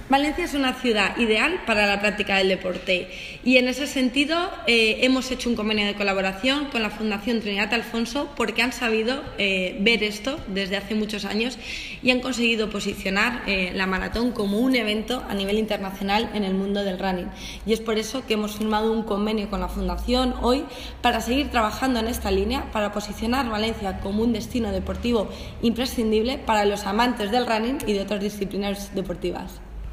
Valencia es una ciudad ideal para la práctica del deporte y en ese sentido hemos hecho un convenio de colaboración con la Fundación Trinidad Alfonso porque han sabido ver esto desde hace muchos años y han conseguido posicionar la maratón como un evento a nivel internacional en el mundo del running. Y es por eso que hemos firmado un convenio con la Fundación hoy para seguir trabajando en esta línea, para posicionar Valencia como un destino deportivo imprescindible para los amantes del running y de otras disciplinas deportivas.